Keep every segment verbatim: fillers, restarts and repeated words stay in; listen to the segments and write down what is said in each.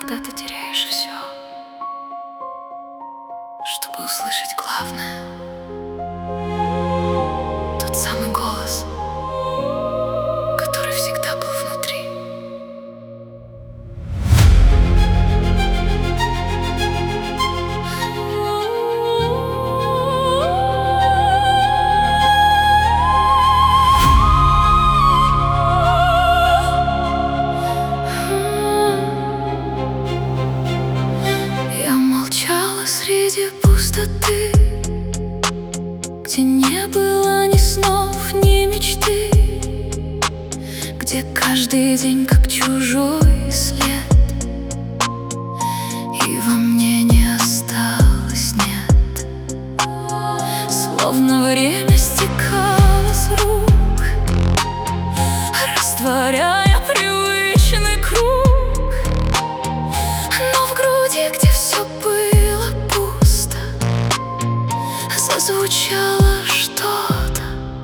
когда ты теряешь все, чтобы услышать главное. Тот самый голос, который всегда был внутри. Среди пустоты, где не было ни снов, ни мечты, где каждый день как чужой след, и во мне не осталось, нет. Словно время стекало с рук, растворяя привычный круг, но в груди, где все было, зазвучало что-то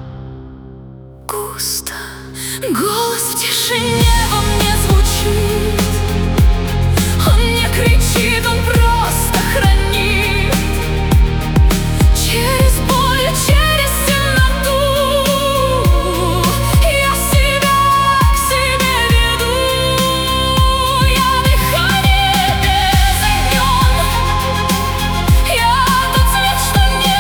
густо. Голос в тишине во мне звучит. Он не кричит, он просто хранит. Через боль, через темноту я себя к себе веду. Я дыхание без имен. Я тот цвет, что не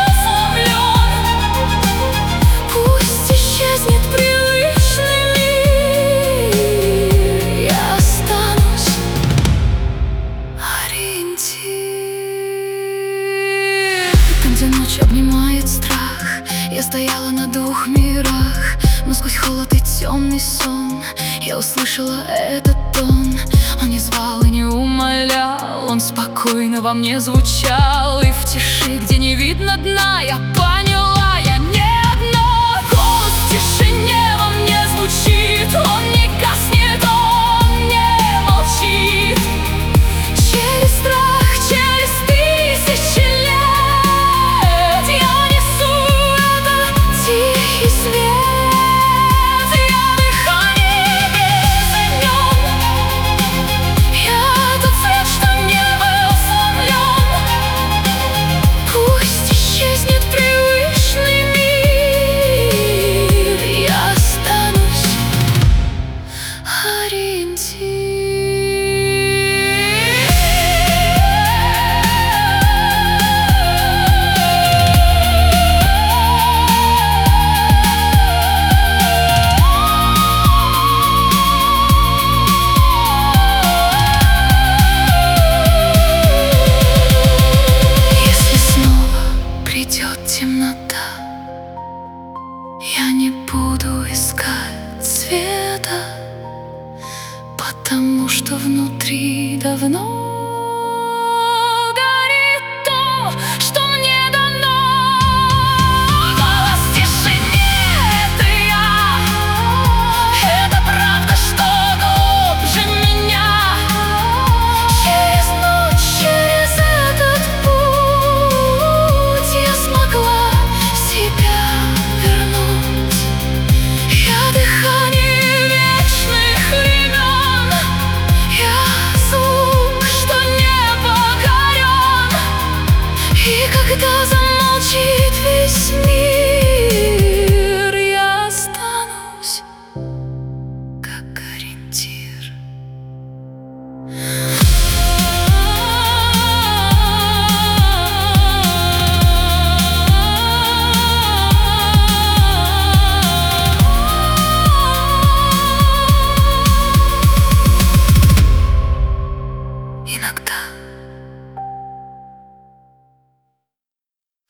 где ночь обнимает страх. Я стояла на двух мирах, но сквозь холод и темный сон я услышала этот тон. Он не звал и не умолял, он спокойно во мне звучал. И в тиши, где не видно дна, я поняла, я не одна. Голос в тишине во мне звучит. Он не гаснет, он не молчит. Через страх, через тысячи лет темнота, я не буду искать света, потому что внутри давно